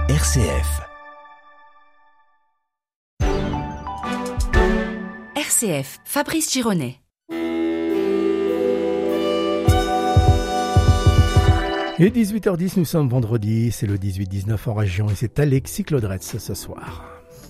RCF. RCF, Fabrice Gironet. Et 18h10, nous sommes vendredi, c'est le 18-19 en région et c'est Alexis Claudretz ce soir.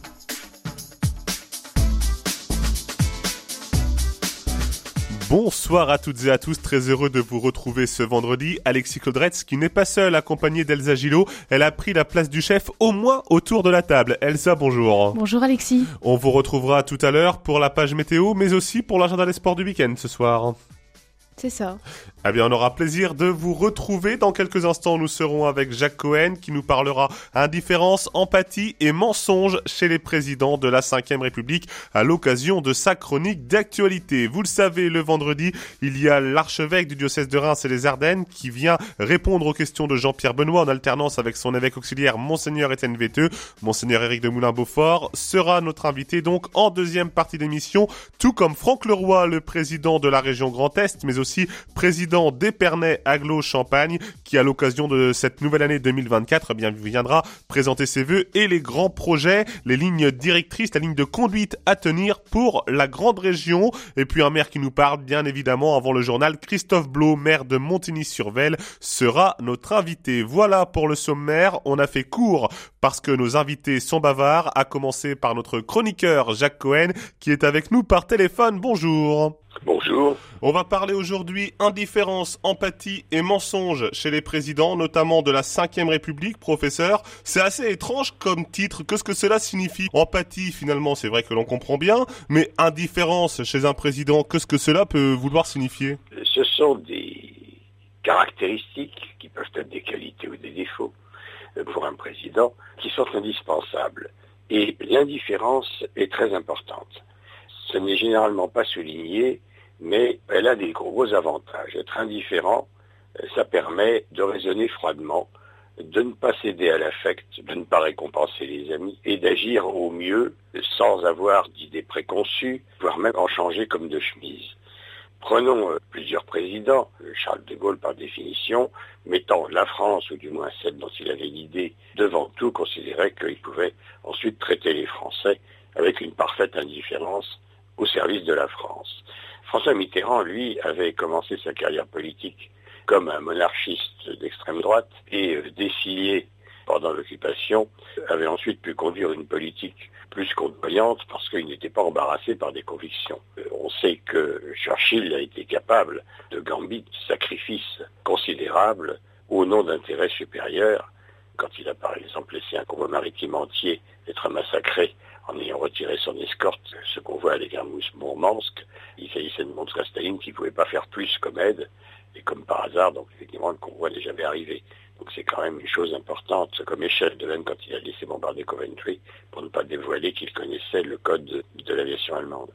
Bonsoir à toutes et à tous, très heureux de vous retrouver ce vendredi. Alexis Claudretz qui n'est pas seule, accompagnée d'Elsa Gillot. Elle a pris la place du chef au moins autour de la table. Elsa, bonjour. Bonjour Alexis. On vous retrouvera tout à l'heure pour la page météo, mais aussi pour l'agenda des sports du week-end ce soir. C'est ça. Eh bien, on aura plaisir de vous retrouver. Dans quelques instants, nous serons avec Jacques Cohen qui nous parlera indifférence, empathie et mensonge chez les présidents de la Ve République à l'occasion de sa chronique d'actualité. Vous le savez, le vendredi, il y a l'archevêque du diocèse de Reims et les Ardennes qui vient répondre aux questions de Jean-Pierre Benoît en alternance avec son évêque auxiliaire, Monseigneur Étienne Véteux. Monseigneur Éric de Moulin-Beaufort sera notre invité donc en deuxième partie d'émission, tout comme Franck Leroy, le président de la région Grand Est, mais aussi président d'Épernay Agglo Champagne, qui à l'occasion de cette nouvelle année 2024, eh bien, viendra présenter ses vœux et les grands projets, les lignes directrices, la ligne de conduite à tenir pour la grande région. Et puis un maire qui nous parle, bien évidemment, avant le journal, Christophe Blot, maire de Montigny-sur-Vesle, sera notre invité. Voilà pour le sommaire. On a fait court parce que nos invités sont bavards, à commencer par notre chroniqueur Jacques Cohen, qui est avec nous par téléphone. Bonjour. Bonjour. On va parler aujourd'hui indifférence, empathie et mensonge chez les présidents, notamment de la Ve République, professeur. C'est assez étrange comme titre. Qu'est-ce que cela signifie? Empathie, finalement, c'est vrai que l'on comprend bien, mais indifférence chez un président, qu'est-ce que cela peut vouloir signifier? Ce sont des caractéristiques qui peuvent être des qualités ou des défauts pour un président qui sont indispensables. Et l'indifférence est très importante. Ce n'est généralement pas souligné, mais elle a des gros avantages. Être indifférent, ça permet de raisonner froidement, de ne pas céder à l'affect, de ne pas récompenser les amis, et d'agir au mieux sans avoir d'idées préconçues, voire même en changer comme de chemise. Prenons plusieurs présidents, Charles de Gaulle par définition, mettant la France, ou du moins celle dont il avait l'idée, devant tout, considérait qu'il pouvait ensuite traiter les Français avec une parfaite indifférence au service de la France. François Mitterrand, lui, avait commencé sa carrière politique comme un monarchiste d'extrême droite et décilié pendant l'occupation, avait ensuite pu conduire une politique plus côtoyante parce qu'il n'était pas embarrassé par des convictions. On sait que Churchill a été capable de gambits, de sacrifices considérables au nom d'intérêts supérieurs, quand il a par exemple laissé un convoi maritime entier être massacré en ayant retiré son escorte, ce convoi allait vers Mourmansk. Il s'agissait de montrer à Staline qu'il ne pouvait pas faire plus comme aide, et comme par hasard, donc effectivement le convoi n'est jamais arrivé. Donc c'est quand même une chose importante, comme échelle de même quand il a laissé bombarder Coventry, pour ne pas dévoiler qu'il connaissait le code de l'aviation allemande.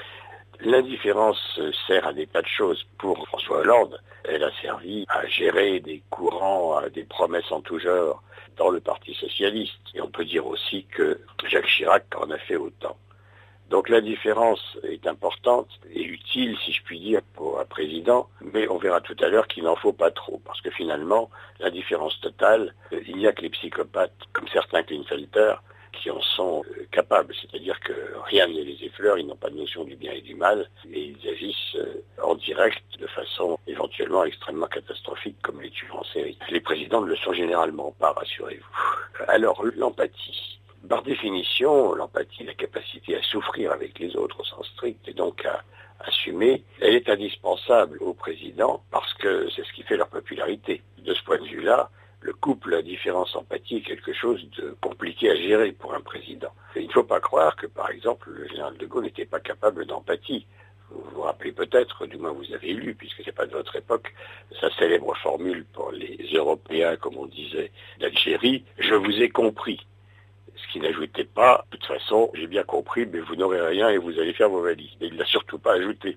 L'indifférence sert à des tas de choses. Pour François Hollande, elle a servi à gérer des courants, des promesses en tout genre dans le Parti socialiste. Et on peut dire aussi que Jacques Chirac en a fait autant. Donc l'indifférence est importante et utile, si je puis dire, pour un président, mais on verra tout à l'heure qu'il n'en faut pas trop, parce que finalement, l'indifférence totale, il n'y a que les psychopathes, comme certains Klinefelter, qui en sont capables, c'est-à-dire que rien ne les effleure, ils n'ont pas de notion du bien et du mal, et ils agissent en direct de façon éventuellement extrêmement catastrophique, comme les tueurs en série. Les présidents ne le sont généralement pas, rassurez-vous. Alors, l'empathie. Par définition, l'empathie, la capacité à souffrir avec les autres au sens strict, et donc à assumer, elle est indispensable aux présidents parce que c'est ce qui fait leur popularité. De ce point de vue-là, le couple indifférence-empathie est quelque chose de compliqué à gérer pour un président. Et il ne faut pas croire que, par exemple, le général de Gaulle n'était pas capable d'empathie. Vous vous rappelez peut-être, du moins vous avez lu, puisque c'est pas de votre époque, sa célèbre formule pour les Européens, comme on disait, d'Algérie, « Je vous ai compris ». Ce qui n'ajoutait pas, de toute façon, j'ai bien compris, mais vous n'aurez rien et vous allez faire vos valises. Mais il ne l'a surtout pas ajouté.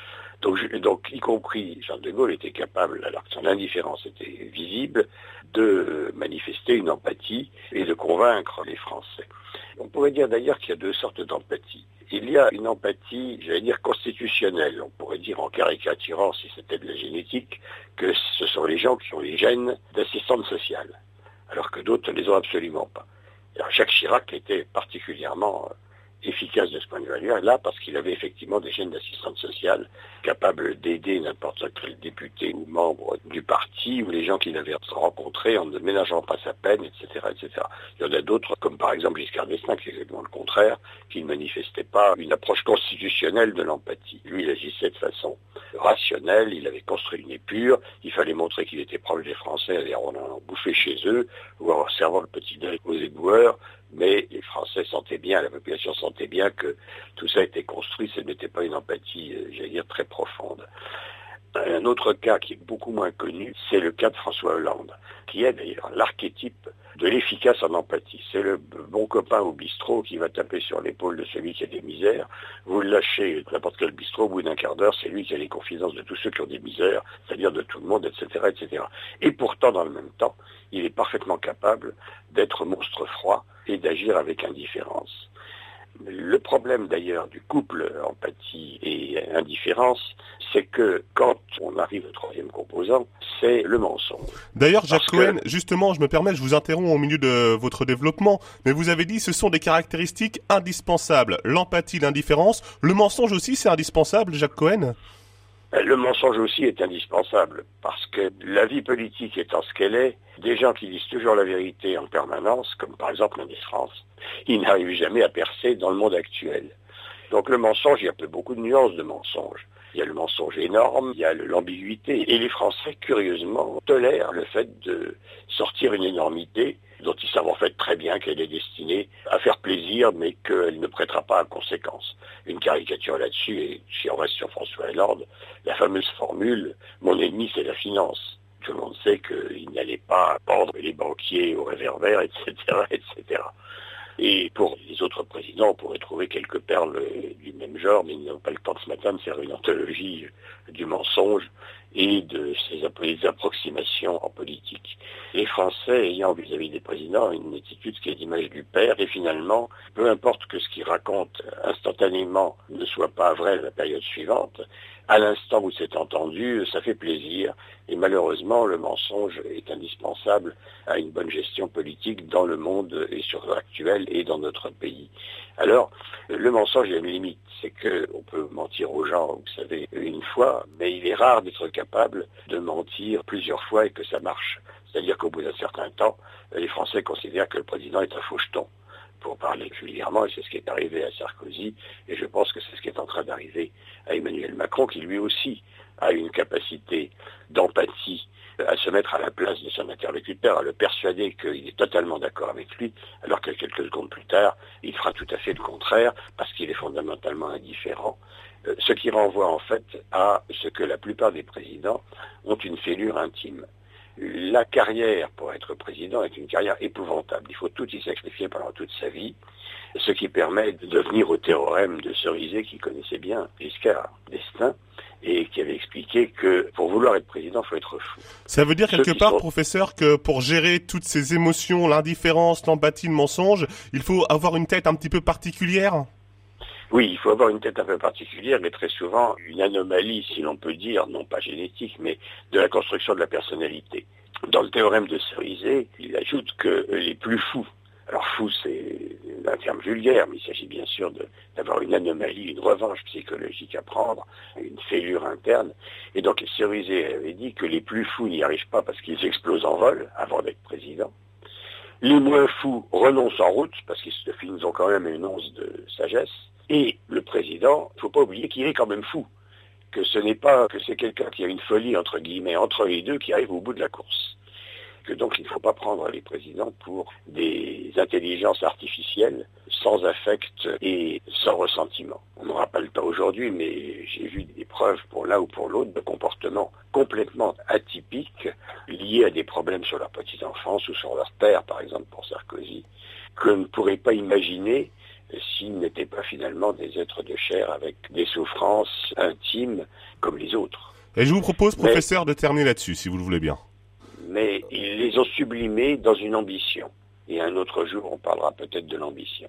Donc, y compris Charles de Gaulle était capable, alors que son indifférence était visible, de manifester une empathie et de convaincre les Français. On pourrait dire d'ailleurs qu'il y a deux sortes d'empathie. Il y a une empathie, j'allais dire, constitutionnelle. On pourrait dire en caricaturant, si c'était de la génétique, que ce sont les gens qui ont les gènes d'assistante sociale. alors que d'autres ne les ont absolument pas. Alors Jacques Chirac était particulièrement efficace de ce point de vue-là, parce qu'il avait effectivement des chaînes d'assistance sociale capables d'aider n'importe quel député ou membre du parti ou les gens qu'il avait rencontrés en ne ménageant pas sa peine, etc., etc. Il y en a d'autres, comme par exemple Giscard d'Estaing, qui est exactement le contraire, qui ne manifestait pas une approche constitutionnelle de l'empathie. Lui, il agissait de façon rationnelle, il avait construit une épure, il fallait montrer qu'il était proche des Français en allant bouffer chez eux ou en servant le petit déj aux éboueurs. Mais les Français sentaient bien, la population sentait bien que tout ça était construit, ce n'était pas une empathie, j'allais dire, très profonde. Un autre cas qui est beaucoup moins connu, c'est le cas de François Hollande, qui est d'ailleurs l'archétype de l'efficace en empathie. C'est le bon copain au bistrot qui va taper sur l'épaule de celui qui a des misères. Vous le lâchez n'importe quel bistrot, au bout d'un quart d'heure, c'est lui qui a les confidences de tous ceux qui ont des misères, c'est-à-dire de tout le monde, etc., etc. Et pourtant, dans le même temps, il est parfaitement capable d'être monstre froid et d'agir avec indifférence. Le problème d'ailleurs du couple empathie et indifférence, c'est que quand on arrive au troisième composant, c'est le mensonge. D'ailleurs, Jacques Cohen, justement, je me permets, je vous interromps au milieu de votre développement, mais vous avez dit ce sont des caractéristiques indispensables. L'empathie, l'indifférence, le mensonge aussi, c'est indispensable, Jacques Cohen ? Le mensonge aussi est indispensable, parce que la vie politique étant ce qu'elle est, des gens qui disent toujours la vérité en permanence, comme par exemple Mendes France, ils n'arrivent jamais à percer dans le monde actuel. Donc le mensonge, il y a beaucoup de nuances de mensonge. Il y a le mensonge énorme, il y a l'ambiguïté, et les Français, curieusement, tolèrent le fait de sortir une énormité dont ils savent en fait très bien qu'elle est destinée à faire plaisir, mais qu'elle ne prêtera pas à conséquence. Une caricature là-dessus, et si on reste sur François Hollande, la fameuse formule « mon ennemi, c'est la finance ». Tout le monde sait qu'il n'allait pas pendre les banquiers au réverbère, etc., etc. Et pour les autres présidents, on pourrait trouver quelques perles du même genre, mais nous n'avons pas le temps ce matin de faire une anthologie du mensonge et de ces approximations en politique. Les Français ayant vis-à-vis des présidents une attitude qui est l'image du père, et finalement, peu importe que ce qu'ils racontent instantanément ne soit pas vrai la période suivante, à l'instant où c'est entendu, ça fait plaisir. Et malheureusement, le mensonge est indispensable à une bonne gestion politique dans le monde et sur actuel et dans notre pays. Alors, le mensonge a une limite. C'est qu'on peut mentir aux gens, vous savez, une fois, mais il est rare d'être capable de mentir plusieurs fois et que ça marche. C'est-à-dire qu'au bout d'un certain temps, les Français considèrent que le président est un faucheton, pour parler vulgairement, et c'est ce qui est arrivé à Sarkozy, et je pense que c'est ce qui est en train d'arriver à Emmanuel Macron, qui lui aussi a une capacité d'empathie, à se mettre à la place de son interlocuteur, à le persuader qu'il est totalement d'accord avec lui, alors que quelques secondes plus tard, il fera tout à fait le contraire, parce qu'il est fondamentalement indifférent, ce qui renvoie en fait à ce que la plupart des présidents ont une fêlure intime. La carrière pour être président est une carrière épouvantable. Il faut tout y sacrifier pendant toute sa vie, ce qui permet de devenir au théorème de Cerizet, qui connaissait bien Giscard d'Estaing, et qui avait expliqué que pour vouloir être président, il faut être fou. Ça veut dire quelque part, professeur, que pour gérer toutes ces émotions, l'indifférence, l'empathie, le mensonge, il faut avoir une tête un petit peu particulière ? Oui, il faut avoir une tête un peu particulière, mais très souvent une anomalie, si l'on peut dire, non pas génétique, mais de la construction de la personnalité. Dans le théorème de Cerizet, il ajoute que les plus fous, alors fou c'est un terme vulgaire, mais il s'agit bien sûr d'avoir une anomalie, une revanche psychologique à prendre, une fêlure interne, et donc Cerizet avait dit que les plus fous n'y arrivent pas parce qu'ils explosent en vol avant d'être président. Les moins fous renoncent en route, parce qu'ils ont quand même une once de sagesse. Et le président, il ne faut pas oublier qu'il est quand même fou. Que ce n'est pas que c'est quelqu'un qui a une folie, entre guillemets, entre les deux, qui arrive au bout de la course. Que donc il ne faut pas prendre les présidents pour des intelligences artificielles, sans affect et sans ressentiment. On n'aura pas le temps aujourd'hui, mais j'ai vu des preuves pour l'un ou pour l'autre de comportements complètement atypiques, liés à des problèmes sur leur petite enfance ou sur leur père, par exemple pour Sarkozy, que l'on ne pourrait pas imaginer s'ils n'étaient pas finalement des êtres de chair avec des souffrances intimes comme les autres. Et je vous propose, professeur, de terminer là-dessus, si vous le voulez bien. Mais ils les ont sublimés dans une ambition. Et un autre jour, on parlera peut-être de l'ambition.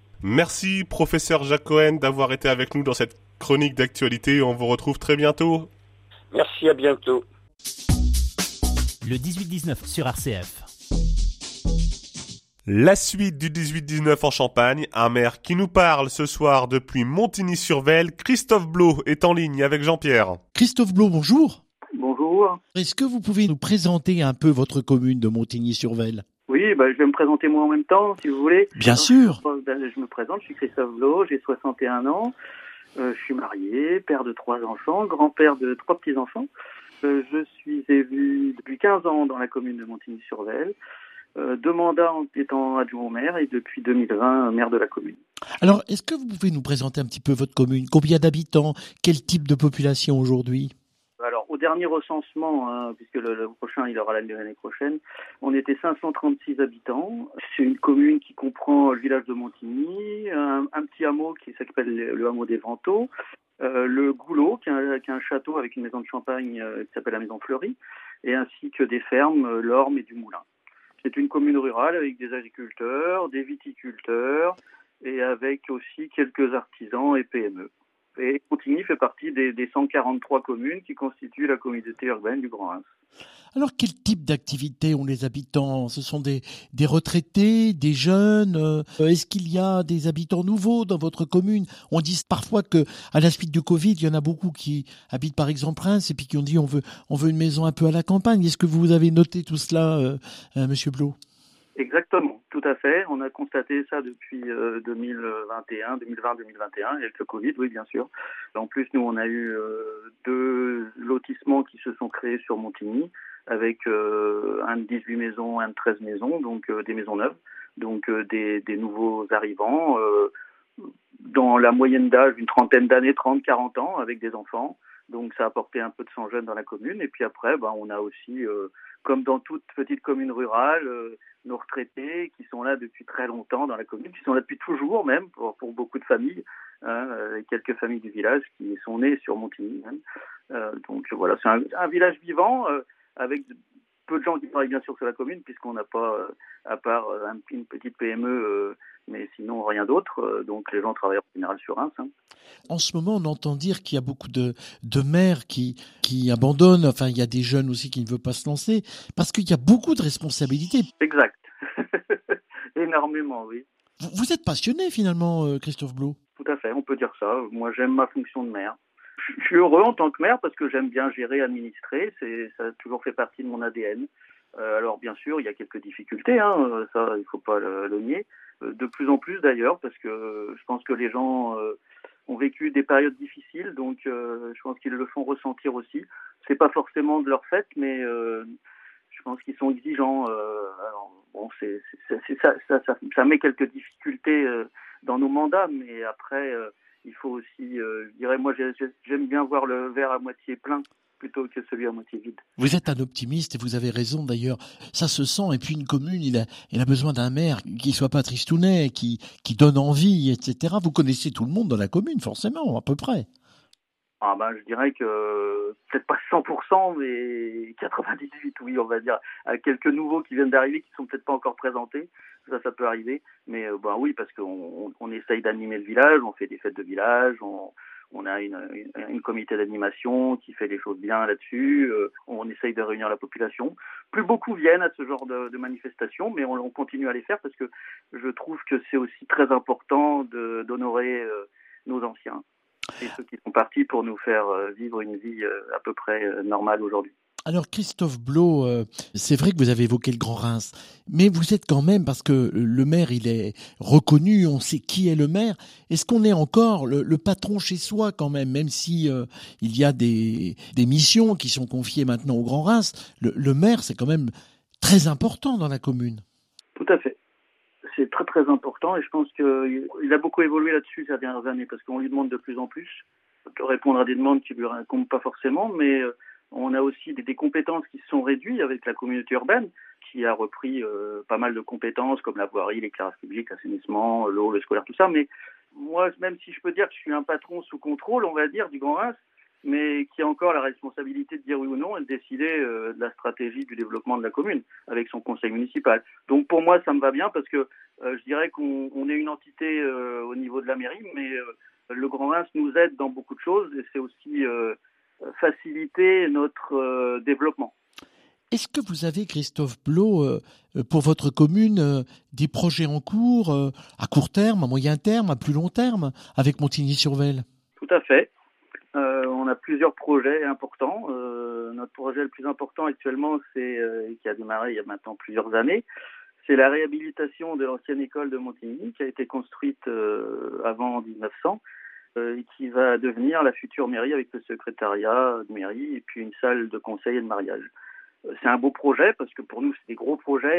Merci, professeur Jacques Cohen, d'avoir été avec nous dans cette chronique d'actualité. On vous retrouve très bientôt. Merci, à bientôt. Le 18-19 sur RCF. La suite du 18-19 en Champagne, un maire qui nous parle ce soir depuis Montigny-sur-Vesle. Christophe Blot est en ligne avec Jean-Pierre. Christophe Blot, bonjour. Bonjour. Est-ce que vous pouvez nous présenter un peu votre commune de Montigny-sur-Vesle ? Oui, je vais me présenter moi en même temps, si vous voulez. Bien sûr. Je me présente, je suis Christophe Blot, j'ai 61 ans. Je suis marié, père de 3 enfants, grand-père de 3 petits-enfants. Je suis élu depuis 15 ans dans la commune de Montigny-sur-Vesle. 2 mandats en étant adjoint au maire et depuis 2020 maire de la commune. Alors, est-ce que vous pouvez nous présenter un petit peu votre commune ? Combien d'habitants ? Quel type de population aujourd'hui ? Alors, au dernier recensement, puisque le prochain, il aura l'année prochaine, on était 536 habitants. C'est une commune qui comprend le village de Montigny, un petit hameau qui s'appelle le hameau des Vantaux, le Goulot, qui est un château avec une maison de champagne qui s'appelle la Maison Fleurie, et ainsi que des fermes, l'Orme et du Moulin. C'est une commune rurale avec des agriculteurs, des viticulteurs et avec aussi quelques artisans et PME. Et Montigny fait partie des 143 communes qui constituent la communauté urbaine du Grand Reims. Alors, quel type d'activité ont les habitants ? Ce sont des retraités, des jeunes ? Est-ce qu'il y a des habitants nouveaux dans votre commune ? On dit parfois que, à la suite du Covid, il y en a beaucoup qui habitent par exemple Reims et puis qui ont dit on veut une maison un peu à la campagne. Est-ce que vous avez noté tout cela, Monsieur Blot ? Exactement, tout à fait. On a constaté ça depuis 2020-2021, avec le Covid, oui, bien sûr. En plus, nous, on a eu 2 lotissements qui se sont créés sur Montigny, avec un de 18 maisons, un de 13 maisons, donc des maisons neuves, donc des nouveaux arrivants, dans la moyenne d'âge d'une trentaine d'années, 30-40 ans, avec des enfants. Donc ça a apporté un peu de sang jeune dans la commune. Et puis après, on a aussi, comme dans toute petite commune rurale, nos retraités qui sont là depuis très longtemps dans la commune, qui sont là depuis toujours même, pour beaucoup de familles, quelques familles du village qui sont nées sur Montigny. Donc voilà, c'est un village vivant, avec peu de gens qui travaillent bien sûr sur la commune, puisqu'on n'a pas, à part une petite PME, mais sinon rien d'autre. Donc les gens travaillent en général sur Reims. En ce moment, on entend dire qu'il y a beaucoup de maires qui abandonnent. Enfin, il y a des jeunes aussi qui ne veulent pas se lancer parce qu'il y a beaucoup de responsabilités. Exact. Énormément, oui. Vous êtes passionné finalement, Christophe Blot ? Tout à fait, on peut dire ça. Moi, j'aime ma fonction de maire. Je suis heureux en tant que maire parce que j'aime bien gérer, administrer. Ça a toujours fait partie de mon ADN. Alors, bien sûr, il y a quelques difficultés. Ça, il faut pas le nier. De plus en plus d'ailleurs, parce que je pense que les gens ont vécu des périodes difficiles, donc je pense qu'ils le font ressentir aussi. C'est pas forcément de leur fait, mais je pense qu'ils sont exigeants. Alors, bon, ça met quelques difficultés dans nos mandats, mais après, il faut aussi, je dirais, moi, j'aime bien voir le verre à moitié plein plutôt que celui à moitié vide. Vous êtes un optimiste et vous avez raison d'ailleurs, ça se sent. Et puis une commune, il a besoin d'un maire qui soit pas tristounet, qui donne envie, etc. Vous connaissez tout le monde dans la commune, forcément, à peu près. Je dirais que peut-être pas 100%, mais 98, oui, on va dire. Quelques nouveaux qui viennent d'arriver, qui sont peut-être pas encore présentés, ça peut arriver. Mais oui, parce qu'on essaye d'animer le village, on fait des fêtes de village, on a une comité d'animation qui fait des choses bien là-dessus. On essaye de réunir la population. Plus beaucoup viennent à ce genre de manifestations, mais on continue à les faire parce que je trouve que c'est aussi très important d'honorer nos anciens et ceux qui sont partis pour nous faire vivre une vie à peu près normale aujourd'hui. Alors Christophe Blot, c'est vrai que vous avez évoqué le Grand Reims, mais vous êtes quand même, parce que le maire il est reconnu, on sait qui est le maire, est-ce qu'on est encore le patron chez soi quand même si il y a des missions qui sont confiées maintenant au Grand Reims, le maire c'est quand même très important dans la commune. Tout à fait. C'est très très important et je pense qu'il a beaucoup évolué là-dessus ces dernières années parce qu'on lui demande de plus en plus de répondre à des demandes qui lui incombent pas forcément, mais on a aussi des compétences qui se sont réduites avec la communauté urbaine qui a repris pas mal de compétences comme la voirie, l'éclairage public, l'assainissement, l'eau, le scolaire, tout ça. Mais moi, même si je peux dire que je suis un patron sous contrôle, on va dire, du Grand Reims, mais qui a encore la responsabilité de dire oui ou non et de décider de la stratégie du développement de la commune avec son conseil municipal. Donc pour moi, ça me va bien parce que je dirais qu'on est une entité au niveau de la mairie, mais le Grand Reims nous aide dans beaucoup de choses et c'est aussi faciliter notre développement. Est-ce que vous avez, Christophe Blot, pour votre commune, des projets en cours, à court terme, à moyen terme, à plus long terme, avec Montigny-sur-Vesle? Tout à fait. On a plusieurs projets importants. Notre projet le plus important actuellement, qui a démarré il y a maintenant plusieurs années, c'est la réhabilitation de l'ancienne école de Montigny, qui a été construite avant 1900, et qui va devenir la future mairie avec le secrétariat de mairie et puis une salle de conseil et de mariage. C'est un beau projet parce que pour nous, c'est des gros projets,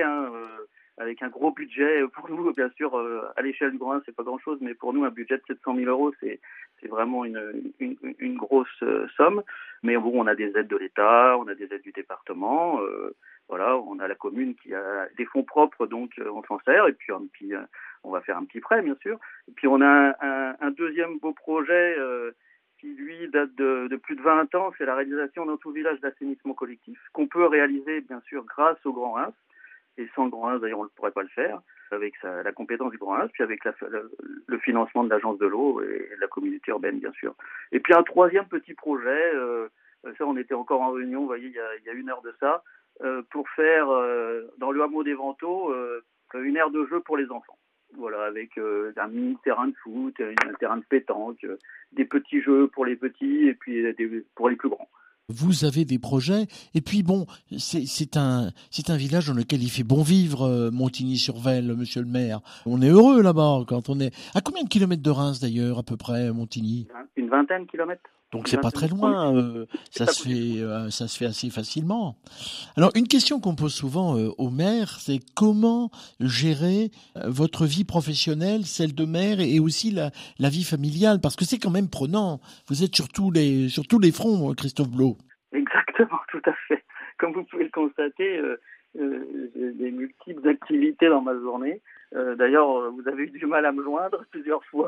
avec un gros budget. Pour nous, bien sûr, à l'échelle du Grand Rhin, c'est pas grand-chose, mais pour nous, un budget de 700 000 euros, c'est vraiment une grosse somme. Mais bon, on a des aides de l'État, on a des aides du département. Voilà, on a la commune qui a des fonds propres, donc on s'en sert. Et puis on va faire un petit prêt, bien sûr. Et puis on a un deuxième beau projet qui, lui, date de plus de 20 ans. C'est la réalisation dans tout le village d'assainissement collectif, qu'on peut réaliser, bien sûr, grâce au Grand Rhin. Et sans le Grand Rhin, d'ailleurs, on ne pourrait pas le faire, avec la compétence du Grand Rhin, puis avec le financement de l'agence de l'eau et de la communauté urbaine, bien sûr. Et puis un troisième petit projet, ça on était encore en réunion, vous voyez, il y a 1 heure de ça, pour faire, dans le hameau des Vantaux, une aire de jeu pour les enfants. Voilà, avec un mini terrain de foot, un terrain de pétanque, des petits jeux pour les petits et puis pour les plus grands. Vous avez des projets, et puis bon, c'est un village dans lequel il fait bon vivre, Montigny-sur-Vesle, monsieur le maire. On est heureux là-bas quand on est... À combien de kilomètres de Reims d'ailleurs, à peu près, Montigny? Une vingtaine de kilomètres. Donc c'est pas très loin, ça se fait assez facilement. Alors une question qu'on pose souvent aux maires, c'est comment gérer votre vie professionnelle, celle de maire, et aussi la vie familiale, parce que c'est quand même prenant. Vous êtes sur tous les fronts, Christophe Blot. Exactement, tout à fait. Comme vous pouvez le constater, j'ai des multiples activités dans ma journée. D'ailleurs, vous avez eu du mal à me joindre plusieurs fois.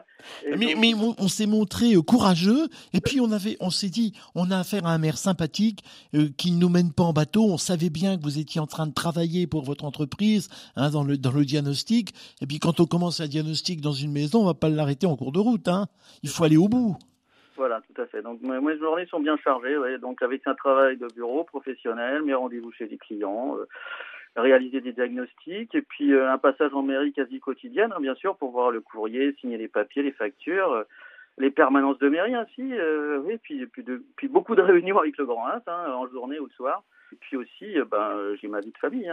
Mais on s'est montré courageux, et puis on s'est dit, on a affaire à un maire sympathique qui ne nous mène pas en bateau. On savait bien que vous étiez en train de travailler pour votre entreprise, dans le diagnostic. Et puis quand on commence un diagnostic dans une maison, on va pas l'arrêter en cours de route. Il faut aller au bout. Voilà, tout à fait. Donc mes journées sont bien chargées, ouais. Donc avec un travail de bureau professionnel, mes rendez-vous chez les clients, réaliser des diagnostics, et puis un passage en mairie quasi quotidienne, bien sûr, pour voir le courrier, signer les papiers, les factures, les permanences de mairie ainsi, oui, puis beaucoup de réunions avec le Grand Rhin, en journée ou le soir. Et puis aussi, j'ai ma vie de famille.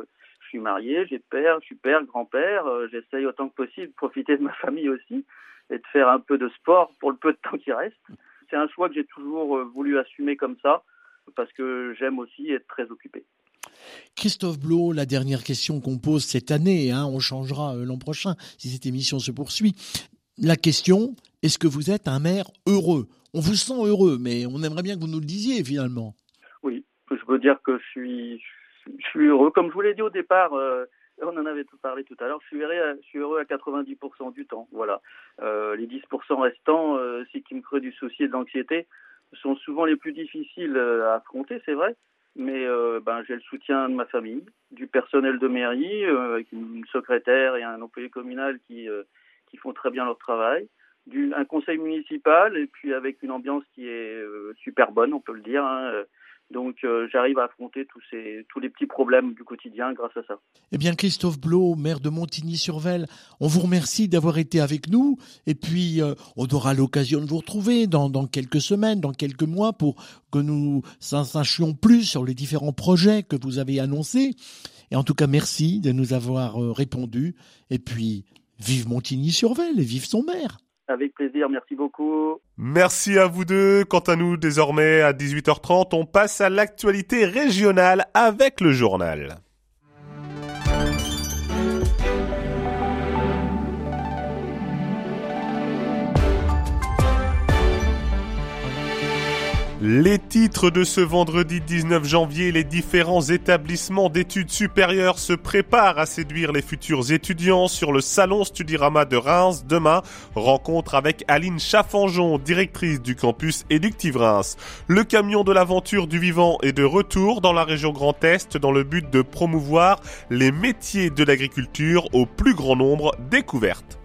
Je suis marié, je suis père, grand-père. J'essaye autant que possible de profiter de ma famille aussi et de faire un peu de sport pour le peu de temps qui reste. C'est un choix que j'ai toujours voulu assumer comme ça, parce que j'aime aussi être très occupé. Christophe Blot, la dernière question qu'on pose cette année, on changera l'an prochain si cette émission se poursuit. La question, est-ce que vous êtes un maire heureux? On vous sent heureux, mais on aimerait bien que vous nous le disiez finalement. Oui, je veux dire que je suis heureux. Comme je vous l'ai dit au départ, on en avait parlé tout à l'heure, je suis heureux à 90% du temps. Voilà. Les 10% restants, c'est qui me créent du souci et de l'anxiété, sont souvent les plus difficiles à affronter, c'est vrai. Mais j'ai le soutien de ma famille, du personnel de mairie, avec une secrétaire et un employé communal qui font très bien leur travail, un conseil municipal, et puis avec une ambiance qui est super bonne, on peut le dire. Donc j'arrive à affronter tous les petits problèmes du quotidien grâce à ça. Eh bien Christophe Blot, maire de Montigny-sur-Vesle, on vous remercie d'avoir été avec nous, et puis on aura l'occasion de vous retrouver dans quelques semaines, dans quelques mois, pour que nous sachions plus sur les différents projets que vous avez annoncés. Et en tout cas, merci de nous avoir répondu, et puis vive Montigny-sur-Vesle et vive son maire. Avec plaisir, merci beaucoup. Merci à vous deux. Quant à nous, désormais, à 18h30, on passe à l'actualité régionale avec le journal. Les titres de ce vendredi 19 janvier, les différents établissements d'études supérieures se préparent à séduire les futurs étudiants sur le salon Studirama de Reims demain. Rencontre avec Aline Chaffanjon, directrice du campus Éductive Reims. Le camion de l'aventure du vivant est de retour dans la région Grand Est dans le but de promouvoir les métiers de l'agriculture au plus grand nombre découvertes.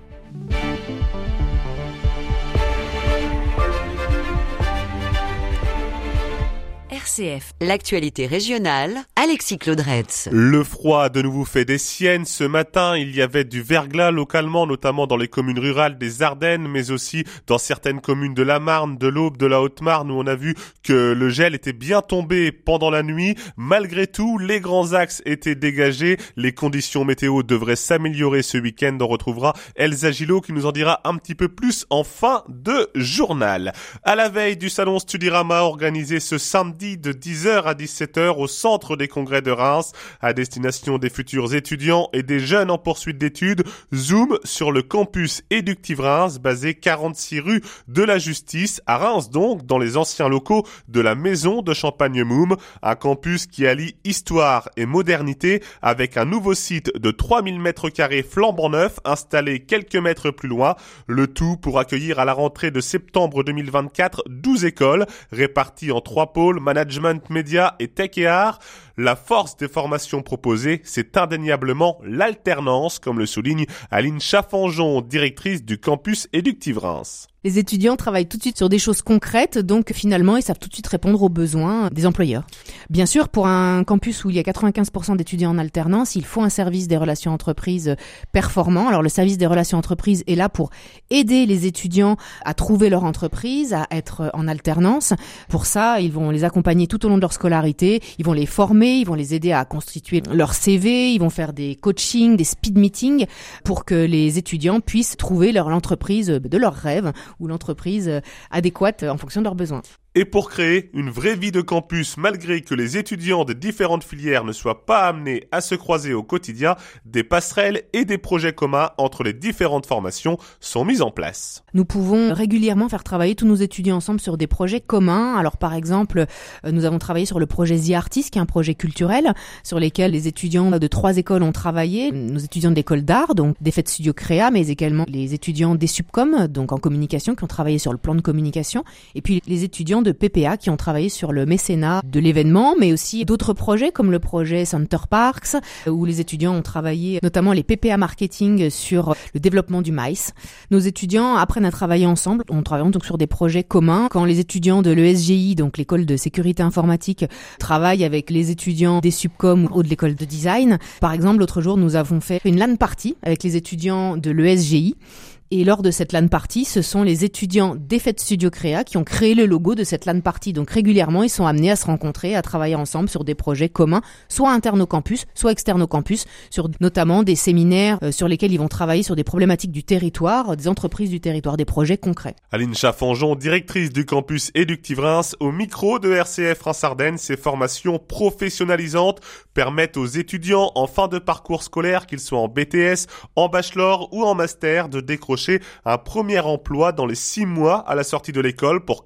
RCF, l'actualité régionale, Alexis Claudretz. Le froid a de nouveau fait des siennes. Ce matin, il y avait du verglas localement, notamment dans les communes rurales des Ardennes, mais aussi dans certaines communes de la Marne, de l'Aube, de la Haute-Marne, où on a vu que le gel était bien tombé pendant la nuit. Malgré tout, les grands axes étaient dégagés. Les conditions météo devraient s'améliorer ce week-end. On retrouvera Elsa Gillot qui nous en dira un petit peu plus en fin de journal. À la veille du salon Studirama organisé ce samedi de 10h à 17h au centre des congrès de Reims, à destination des futurs étudiants et des jeunes en poursuite d'études. Zoom sur le campus Éductive Reims, basé 46 rue de la Justice, à Reims donc, dans les anciens locaux de la maison de Champagne-Moum. Un campus qui allie histoire et modernité avec un nouveau site de 3000 m² flambant neuf installé quelques mètres plus loin. Le tout pour accueillir à la rentrée de septembre 2024 12 écoles réparties en 3 pôles, management, médias et tech et art. La force des formations proposées, c'est indéniablement l'alternance, comme le souligne Aline Chaffanjon, directrice du campus Éductive Reims. Les étudiants travaillent tout de suite sur des choses concrètes, donc finalement ils savent tout de suite répondre aux besoins des employeurs. Bien sûr, pour un campus où il y a 95% d'étudiants en alternance, il faut un service des relations entreprises performant. Alors le service des relations entreprises est là pour aider les étudiants à trouver leur entreprise, à être en alternance. Pour ça, ils vont les accompagner tout au long de leur scolarité, ils vont les former, ils vont les aider à constituer leur CV, ils vont faire des coachings, des speed meetings pour que les étudiants puissent trouver l'entreprise de leurs rêves ou l'entreprise adéquate en fonction de leurs besoins. Et pour créer une vraie vie de campus, malgré que les étudiants des différentes filières ne soient pas amenés à se croiser au quotidien, des passerelles et des projets communs entre les différentes formations sont mis en place. Nous pouvons régulièrement faire travailler tous nos étudiants ensemble sur des projets communs. Alors par exemple, nous avons travaillé sur le projet The Artist, qui est un projet culturel sur lequel les étudiants de 3 écoles ont travaillé. Nos étudiants d'école d'art, donc des faits de studio créa, mais également les étudiants des subcom, donc en communication, qui ont travaillé sur le plan de communication. Et puis les étudiants de PPA qui ont travaillé sur le mécénat de l'événement, mais aussi d'autres projets comme le projet Center Parks, où les étudiants ont travaillé, notamment les PPA marketing, sur le développement du maïs. Nos étudiants apprennent à travailler ensemble. On travaille donc sur des projets communs. Quand les étudiants de l'ESGI, donc l'école de sécurité informatique, travaillent avec les étudiants des subcom ou de l'école de design. Par exemple, l'autre jour, nous avons fait une LAN party avec les étudiants de l'ESGI. Et lors de cette LAN party, ce sont les étudiants des Fêtes Studio Créa qui ont créé le logo de cette LAN party. Donc régulièrement, ils sont amenés à se rencontrer, à travailler ensemble sur des projets communs, soit internes au campus, soit externes au campus, sur notamment des séminaires sur lesquels ils vont travailler sur des problématiques du territoire, des entreprises du territoire, des projets concrets. Aline Chaffanjon, directrice du campus Éductive Reims, au micro de RCF Reims-Ardennes, ces formations professionnalisantes permettent aux étudiants en fin de parcours scolaire, qu'ils soient en BTS, en bachelor ou en master, de décrocher un premier emploi dans les 6 mois à la sortie de l'école pour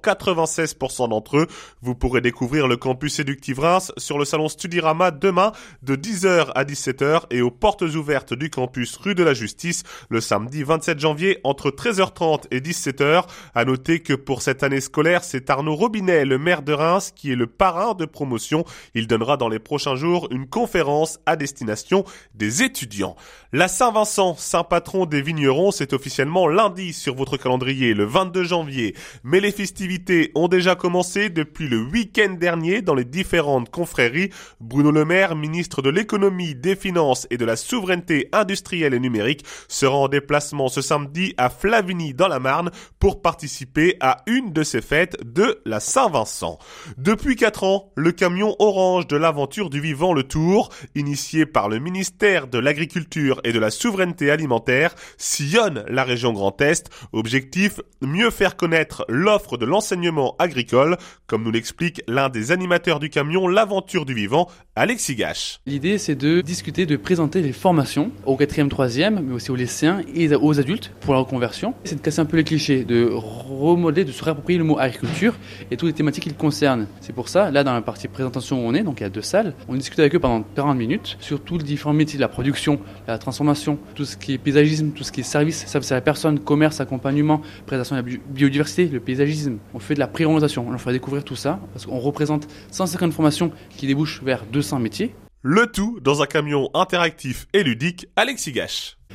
96% d'entre eux. Vous pourrez découvrir le campus Éductive Reims sur le salon Studirama demain de 10h à 17h et aux portes ouvertes du campus rue de la Justice le samedi 27 janvier entre 13h30 et 17h. À noter que pour cette année scolaire, c'est Arnaud Robinet, le maire de Reims, qui est le parrain de promotion. Il donnera dans les prochains jours une conférence à destination des étudiants. La Saint-Vincent, saint patron des vignerons, c'est officiellement lundi sur votre calendrier, le 22 janvier. Mais les festivités ont déjà commencé depuis le week-end dernier dans les différentes confréries. Bruno Le Maire, ministre de l'économie, des finances et de la souveraineté industrielle et numérique, sera en déplacement ce samedi à Flavigny dans la Marne pour participer à une de ces fêtes de la Saint-Vincent. Depuis 4 ans, le camion orange de l'aventure du vivant Le Tour, initié par le ministère de l'Agriculture et de la Souveraineté alimentaire, sillonne la région Grand Est. Objectif, mieux faire connaître l'offre de l'enseignement agricole, comme nous l'explique l'un des animateurs du camion L'Aventure du Vivant, Alexis Gache. L'idée, c'est de discuter, de présenter les formations aux 4e, 3e, mais aussi aux lycéens et aux adultes pour la reconversion. C'est de casser un peu les clichés, de remodeler, de se réapproprier le mot agriculture et toutes les thématiques qui le concernent. C'est pour ça, là, dans la partie présentation où on est, donc il y a 2 salles, on discute avec eux pendant 40 minutes sur tous les différents métiers, la production, la transformation, tout ce qui est paysagisme, tout ce qui est service à la personne, commerce, accompagnement, présentation de la biodiversité, le paysagisme. On fait de la pré-orientation, on leur fait découvrir tout ça parce qu'on représente 150 formations qui débouchent vers 200 métiers. Le tout dans un camion interactif et ludique, Alexis Gache.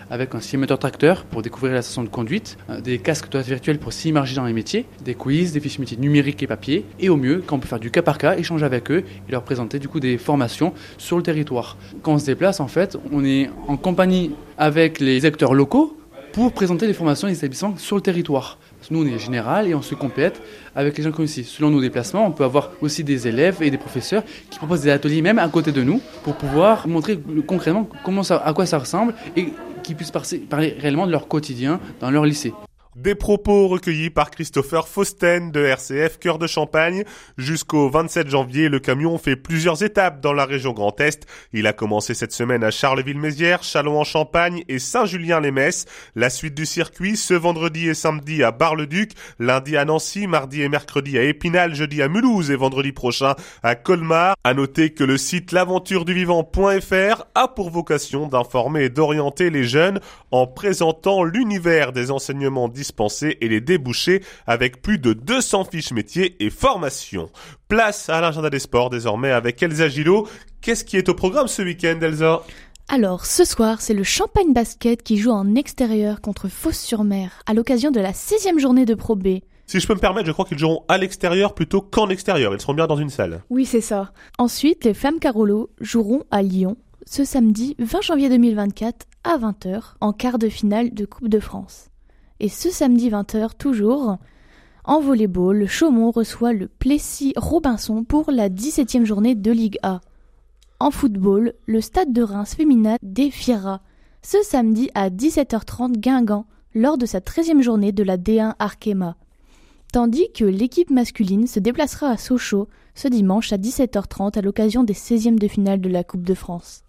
avec un simulateur tracteur pour découvrir la station de conduite, des casques de virtuels pour s'immerger dans les métiers, des quiz, des fiches métiers numériques et papier, et au mieux, quand on peut faire du cas par cas, échanger avec eux et leur présenter du coup des formations sur le territoire. Quand on se déplace, en fait, on est en compagnie avec les acteurs locaux pour présenter les formations des établissements sur le territoire. Parce que nous, on est général et on se complète avec les gens comme ici. Selon nos déplacements, on peut avoir aussi des élèves et des professeurs qui proposent des ateliers même à côté de nous pour pouvoir montrer concrètement à quoi ça ressemble et qu'ils puissent parler réellement de leur quotidien dans leur lycée. Des propos recueillis par Christopher Fausten de RCF Cœur de Champagne. Jusqu'au 27 janvier, le camion fait plusieurs étapes dans la région Grand Est. Il a commencé cette semaine à Charleville-Mézières, Châlons-en-Champagne et Saint-Julien-les-Metz. La suite du circuit, ce vendredi et samedi à Bar-le-Duc, lundi à Nancy, mardi et mercredi à Épinal, jeudi à Mulhouse et vendredi prochain à Colmar. À noter que le site l'aventureduvivant.fr a pour vocation d'informer et d'orienter les jeunes en présentant l'univers des enseignements dispensés et les débouchés avec plus de 200 fiches métiers et formations. Place à l'agenda des sports désormais avec Elsa Gillot. Qu'est-ce qui est au programme ce week-end, Elsa ? Alors, ce soir, c'est le Champagne Basket qui joue en extérieur contre Fos-sur-Mer à l'occasion de la 6e journée de Pro B. Si je peux me permettre, je crois qu'ils joueront à l'extérieur plutôt qu'en extérieur. Ils seront bien dans une salle. Oui, c'est ça. Ensuite, les Flammes Carolo joueront à Lyon ce samedi 20 janvier 2024 à 20h en quart de finale de Coupe de France. Et ce samedi 20h toujours, en volleyball, le Chaumont reçoit le Plessis-Robinson pour la 17e journée de Ligue A. En football, le Stade de Reims féminin défiera ce samedi à 17h30 Guingamp lors de sa 13e journée de la D1 Arkema. Tandis que l'équipe masculine se déplacera à Sochaux ce dimanche à 17h30 à l'occasion des 16e de finale de la Coupe de France.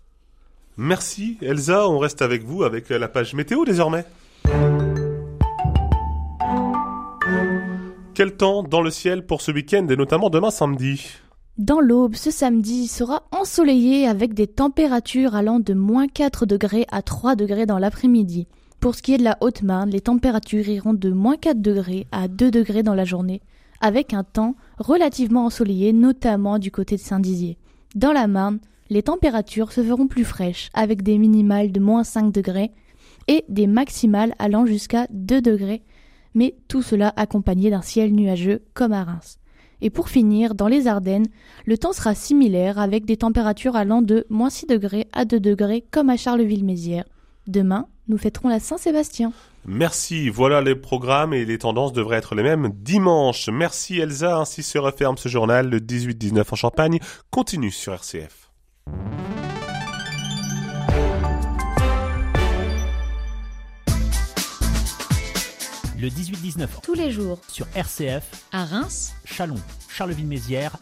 Merci Elsa, on reste avec vous avec la page météo désormais. Quel temps dans le ciel pour ce week-end et notamment demain samedi ? Dans l'Aube, ce samedi sera ensoleillé avec des températures allant de -4 degrés à 3 degrés dans l'après-midi. Pour ce qui est de la Haute-Marne, les températures iront de -4 degrés à 2 degrés dans la journée, avec un temps relativement ensoleillé, notamment du côté de Saint-Dizier. Dans la Marne, les températures se feront plus fraîches, avec des minimales de -5 degrés et des maximales allant jusqu'à 2 degrés, mais tout cela accompagné d'un ciel nuageux comme à Reims. Et pour finir, dans les Ardennes, le temps sera similaire avec des températures allant de -6 degrés à 2 degrés comme à Charleville-Mézières. Demain, nous fêterons la Saint-Sébastien. Merci, voilà les programmes et les tendances devraient être les mêmes dimanche. Merci Elsa, ainsi se referme ce journal. Le 18-19 en Champagne continue sur RCF. Le 18-19 tous les jours sur RCF, à Reims, Châlons, Charleville-Mézières.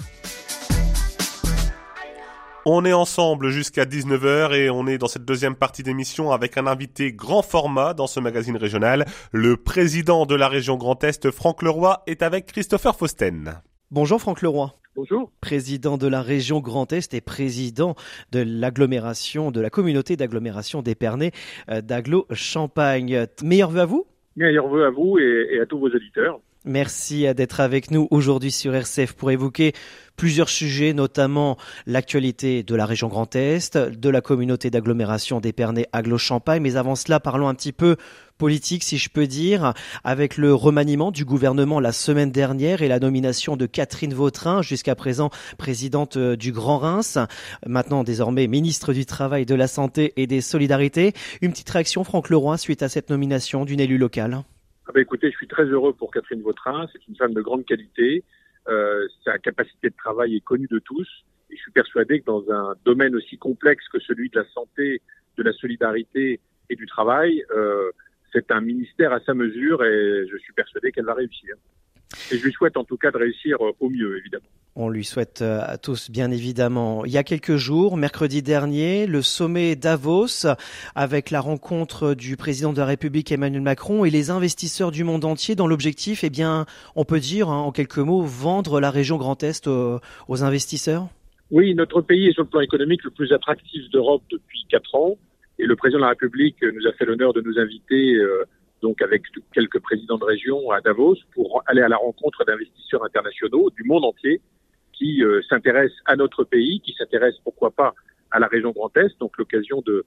On est ensemble jusqu'à 19h et on est dans cette deuxième partie d'émission avec un invité grand format dans ce magazine régional. Le président de la région Grand Est, Franck Leroy, est avec Christopher Fausten. Bonjour Franck Leroy. Bonjour. Président de la région Grand Est et président de l'agglomération, de la communauté d'agglomération d'Épernay d'Agglo-Champagne. Meilleurs vœux à vous ? Meilleurs vœux à vous et à tous vos auditeurs. Merci d'être avec nous aujourd'hui sur RCF pour évoquer plusieurs sujets, notamment l'actualité de la région Grand Est, de la communauté d'agglomération d'Épernay-Agglo-Champagne. Mais avant cela, parlons un petit peu politique, si je peux dire, avec le remaniement du gouvernement la semaine dernière et la nomination de Catherine Vautrin, jusqu'à présent présidente du Grand Reims, maintenant désormais ministre du Travail, de la Santé et des Solidarités. Une petite réaction, Franck Leroy, suite à cette nomination d'une élue locale. Écoutez, je suis très heureux pour Catherine Vautrin. C'est une femme de grande qualité. Sa capacité de travail est connue de tous. Et je suis persuadé que dans un domaine aussi complexe que celui de la santé, de la solidarité et du travail, c'est un ministère à sa mesure et je suis persuadé qu'elle va réussir. Et je lui souhaite en tout cas de réussir au mieux, évidemment. On lui souhaite à tous, bien évidemment. Il y a quelques jours, mercredi dernier, le sommet Davos, avec la rencontre du président de la République Emmanuel Macron et les investisseurs du monde entier, dans l'objectif, on peut dire, en quelques mots, vendre la région Grand Est aux investisseurs. Oui, notre pays est sur le plan économique le plus attractif d'Europe depuis 4 ans. Et le président de la République nous a fait l'honneur de nous inviter, donc avec quelques présidents de région, à Davos, pour aller à la rencontre d'investisseurs internationaux du monde entier qui s'intéressent à notre pays, qui s'intéressent pourquoi pas à la région Grand Est, donc l'occasion de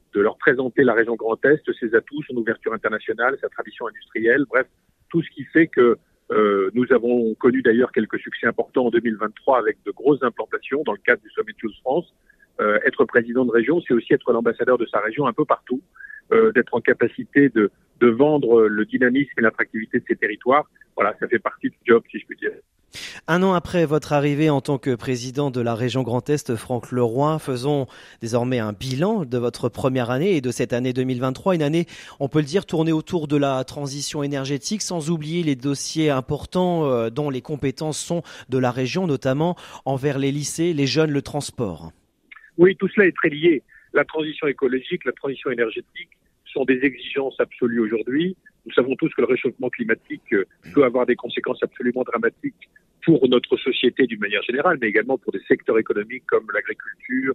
de leur présenter la région Grand Est, ses atouts, son ouverture internationale, sa tradition industrielle, bref, tout ce qui fait que nous avons connu d'ailleurs quelques succès importants en 2023 avec de grosses implantations dans le cadre du Sommet de Choose France. Être président de région, c'est aussi être l'ambassadeur de sa région un peu partout, d'être en capacité de vendre le dynamisme et l'attractivité de ses territoires. Voilà, ça fait partie du job, si je puis dire. Un an après votre arrivée en tant que président de la région Grand Est, Franck Leroy, faisons désormais un bilan de votre première année et de cette année 2023. Une année, on peut le dire, tournée autour de la transition énergétique, sans oublier les dossiers importants dont les compétences sont de la région, notamment envers les lycées, les jeunes, le transport. Oui, tout cela est très lié. La transition écologique, la transition énergétique sont des exigences absolues aujourd'hui. Nous savons tous que le réchauffement climatique peut avoir des conséquences absolument dramatiques pour notre société d'une manière générale, mais également pour des secteurs économiques comme l'agriculture,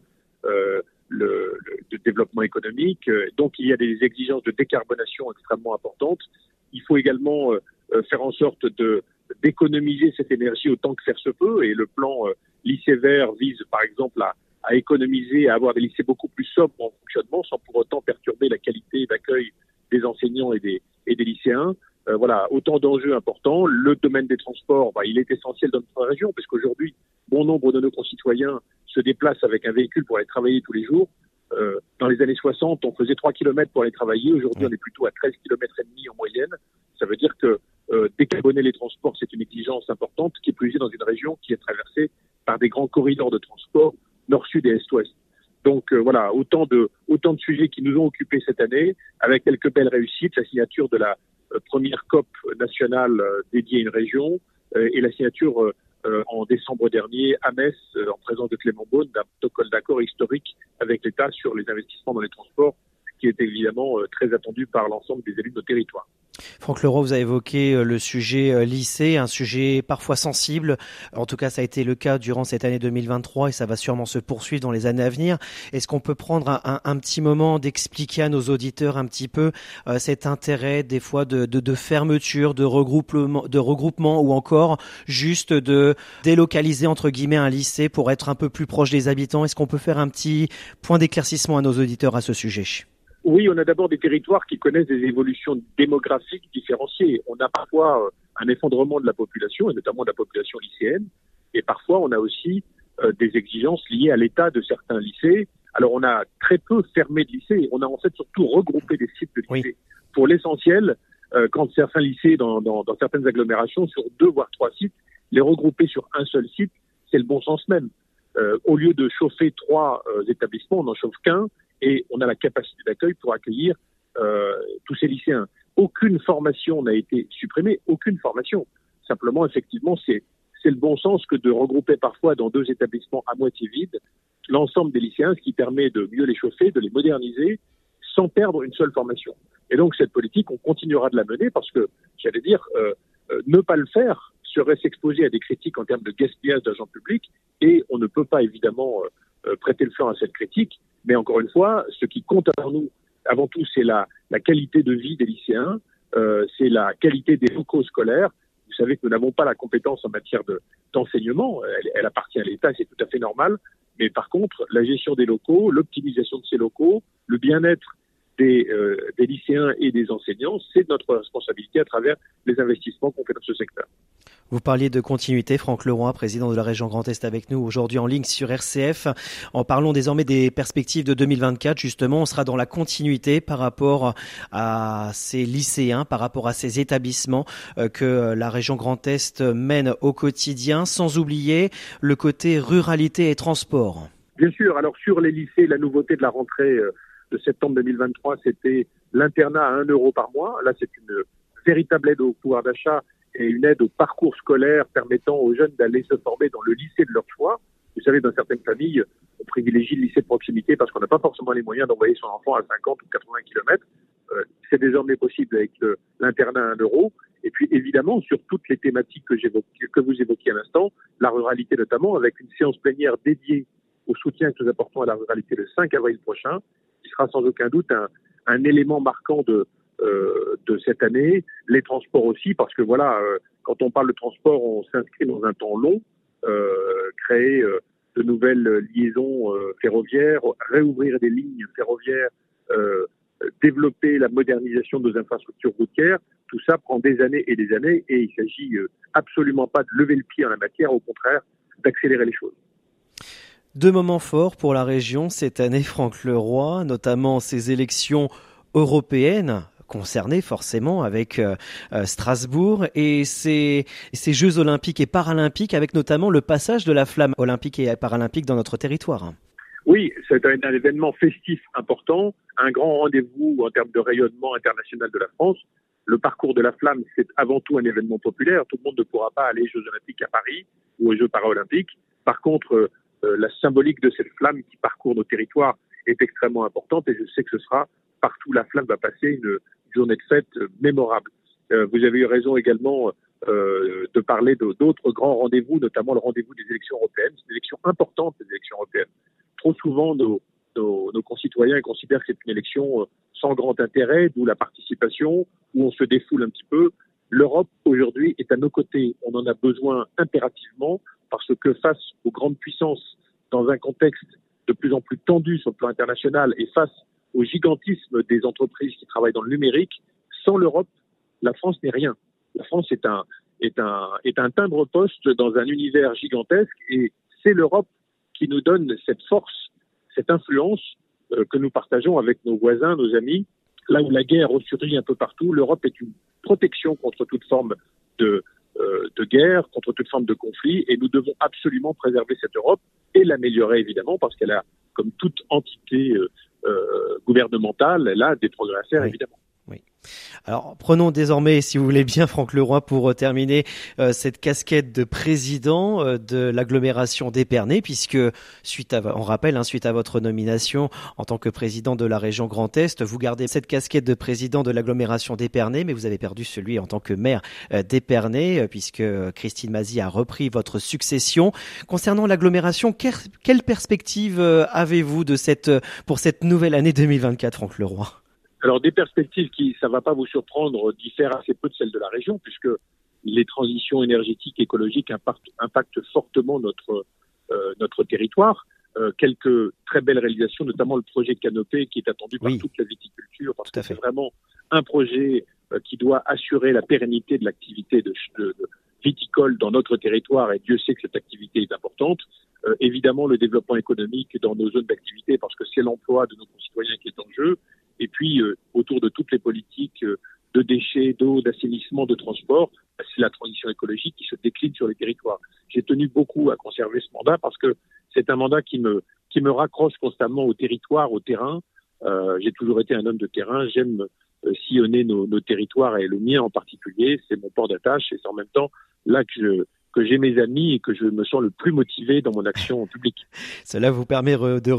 le développement économique. Donc il y a des exigences de décarbonation extrêmement importantes. Il faut également faire en sorte d'économiser cette énergie autant que faire se peut. Et le plan lycée vert vise par exemple à économiser, à avoir des lycées beaucoup plus sobres en fonctionnement sans pour autant perturber la qualité d'accueil des enseignants et des lycéens. Voilà, autant d'enjeux importants. Le domaine des transports, il est essentiel dans notre région parce qu'aujourd'hui, bon nombre de nos concitoyens se déplacent avec un véhicule pour aller travailler tous les jours. Dans les années 60, on faisait 3 km pour aller travailler. Aujourd'hui, on est plutôt à 13 km et demi en moyenne. Ça veut dire que décarboner les transports, c'est une exigence importante qui est plus dans une région qui est traversée par des grands corridors de transport nord-sud et est-ouest. Donc voilà, autant de sujets qui nous ont occupés cette année, avec quelques belles réussites, la signature de la première COP nationale dédiée à une région et la signature en décembre dernier à Metz, en présence de Clément Beaune, d'un protocole d'accord historique avec l'État sur les investissements dans les transports, qui est évidemment très attendu par l'ensemble des élus de nos territoires. Franck Leroy, vous avez évoqué le sujet lycée, un sujet parfois sensible. En tout cas, ça a été le cas durant cette année 2023 et ça va sûrement se poursuivre dans les années à venir. Est-ce qu'on peut prendre un petit moment d'expliquer à nos auditeurs un petit peu cet intérêt des fois de fermeture, de regroupement ou encore juste de délocaliser entre guillemets un lycée pour être un peu plus proche des habitants? Est-ce qu'on peut faire un petit point d'éclaircissement à nos auditeurs à ce sujet? Oui, on a d'abord des territoires qui connaissent des évolutions démographiques différenciées. On a parfois un effondrement de la population, et notamment de la population lycéenne, et parfois on a aussi des exigences liées à l'état de certains lycées. Alors on a très peu fermé de lycées, on a en fait surtout regroupé des sites de lycées. Oui. Pour l'essentiel, quand certains lycées dans certaines agglomérations, sur 2 voire 3 sites, les regrouper sur un seul site, c'est le bon sens même. Au lieu de chauffer 3 établissements, on n'en chauffe qu'un, et on a la capacité d'accueil pour accueillir tous ces lycéens. Aucune formation n'a été supprimée, aucune formation. Simplement, effectivement, c'est le bon sens que de regrouper parfois dans 2 établissements à moitié vides l'ensemble des lycéens, ce qui permet de mieux les chauffer, de les moderniser, sans perdre une seule formation. Et donc, cette politique, on continuera de la mener parce que, j'allais dire, ne pas le faire serait s'exposer à des critiques en termes de gaspillage d'argent public, et on ne peut pas évidemment prêter le flanc à cette critique. Mais encore une fois, ce qui compte avant tout, c'est la qualité de vie des lycéens, c'est la qualité des locaux scolaires. Vous savez que nous n'avons pas la compétence en matière d'enseignement, elle appartient à l'État, c'est tout à fait normal. Mais par contre, la gestion des locaux, l'optimisation de ces locaux, le bien-être des lycéens et des enseignants, c'est notre responsabilité à travers les investissements qu'on fait dans ce secteur. Vous parliez de continuité, Franck Leroy, président de la région Grand Est avec nous aujourd'hui en ligne sur RCF. En parlant désormais des perspectives de 2024, justement, on sera dans la continuité par rapport à ces lycéens, par rapport à ces établissements que la région Grand Est mène au quotidien, sans oublier le côté ruralité et transport. Bien sûr, alors sur les lycées, la nouveauté de la rentrée de septembre 2023, c'était l'internat à 1 euro par mois. Là, c'est une véritable aide au pouvoir d'achat et une aide au parcours scolaire permettant aux jeunes d'aller se former dans le lycée de leur choix. Vous savez, dans certaines familles, on privilégie le lycée de proximité parce qu'on n'a pas forcément les moyens d'envoyer son enfant à 50 ou 80 km. C'est désormais possible avec l'internat à 1 euro. Et puis, évidemment, sur toutes les thématiques que vous évoquiez à l'instant, la ruralité notamment, avec une séance plénière dédiée au soutien que nous apportons à la ruralité le 5 avril prochain, qui sera sans aucun doute un élément marquant de cette année, les transports aussi, parce que voilà, quand on parle de transport, on s'inscrit dans un temps long, créer de nouvelles liaisons ferroviaires, réouvrir des lignes ferroviaires développer la modernisation de nos infrastructures routières. Tout ça prend des années et des années et il s'agit absolument pas de lever le pied en la matière, au contraire, d'accélérer les choses. Deux moments forts pour la région cette année, Franck Leroy, notamment ces élections européennes concernées forcément avec Strasbourg et ces Jeux olympiques et paralympiques avec notamment le passage de la flamme olympique et paralympique dans notre territoire. Oui, c'est un événement festif important, un grand rendez-vous en termes de rayonnement international de la France. Le parcours de la flamme, c'est avant tout un événement populaire. Tout le monde ne pourra pas aller aux Jeux olympiques à Paris ou aux Jeux paralympiques. Par contre, la symbolique de cette flamme qui parcourt nos territoires est extrêmement importante et je sais que ce sera partout la flamme va passer une journée de fête mémorable. Vous avez eu raison également de parler d'autres grands rendez-vous, notamment le rendez-vous des élections européennes. C'est une élection importante, les élections européennes. Trop souvent, nos concitoyens considèrent que c'est une élection sans grand intérêt, d'où la participation, où on se défoule un petit peu. L'Europe, aujourd'hui, est à nos côtés. On en a besoin impérativement parce que face aux grandes puissances, dans un contexte de plus en plus tendu sur le plan international et face au gigantisme des entreprises qui travaillent dans le numérique, sans l'Europe, la France n'est rien. La France est un timbre-poste dans un univers gigantesque et c'est l'Europe qui nous donne cette force, cette influence que nous partageons avec nos voisins, nos amis. Là où la guerre ressurgit un peu partout, l'Europe est une protection contre toute forme de guerre, contre toute forme de conflit, et nous devons absolument préserver cette Europe et l'améliorer évidemment, parce qu'elle a, comme toute entité gouvernementale, elle a des progrès à faire, évidemment. Oui. Alors, prenons désormais, si vous voulez bien, Franck Leroy, pour terminer cette casquette de président de l'agglomération d'Épernay, puisque suite à votre nomination en tant que président de la région Grand Est, vous gardez cette casquette de président de l'agglomération d'Épernay, mais vous avez perdu celui en tant que maire d'Épernay, puisque Christine Mazy a repris votre succession. Concernant l'agglomération, quelle perspective avez-vous pour cette nouvelle année 2024, Franck Leroy ? Alors des perspectives qui, ça va pas vous surprendre, diffèrent assez peu de celles de la région, puisque les transitions énergétiques et écologiques impactent fortement notre territoire. Quelques très belles réalisations, notamment le projet Canopée qui est attendu par toute la viticulture, parce que c'est vraiment un projet qui doit assurer la pérennité de l'activité de viticole dans notre territoire, et Dieu sait que cette activité est importante. Évidemment, le développement économique dans nos zones d'activité, parce que c'est l'emploi de nos concitoyens qui est en jeu. Et puis, autour de toutes les politiques de déchets, d'eau, d'assainissement, de transport, c'est la transition écologique qui se décline sur les territoires. J'ai tenu beaucoup à conserver ce mandat parce que c'est un mandat qui me raccroche constamment au territoire, au terrain. J'ai toujours été un homme de terrain. J'aime sillonner nos territoires et le mien en particulier. C'est mon port d'attache et c'est en même temps là que j'ai mes amis et que je me sens le plus motivé dans mon action publique. Cela vous permet de